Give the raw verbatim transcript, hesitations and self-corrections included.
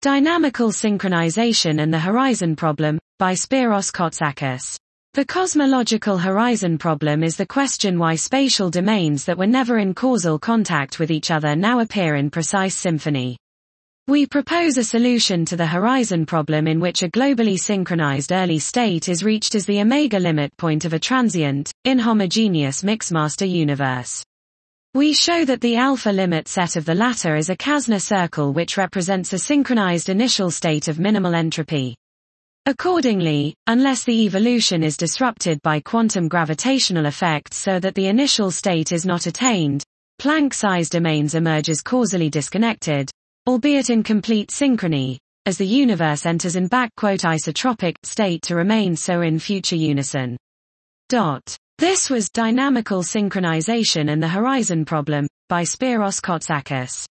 Dynamical Synchronization and the Horizon Problem, by Spyros Kotsakis. The cosmological horizon problem is the question why spatial domains that were never in causal contact with each other now appear in precise symphony. We propose a solution to the horizon problem in which a globally synchronized early state is reached as the omega limit point of a transient, inhomogeneous mixmaster universe. We show that the alpha limit set of the latter is a Kasner circle which represents a synchronized initial state of minimal entropy. Accordingly, unless the evolution is disrupted by quantum gravitational effects so that the initial state is not attained, Planck size domains emerge as causally disconnected, albeit in complete synchrony, as the universe enters an isotropic state to remain so in future unison. Dot. This was Dynamical Synchronization and the Horizon Problem, by Spyros Kotsakis.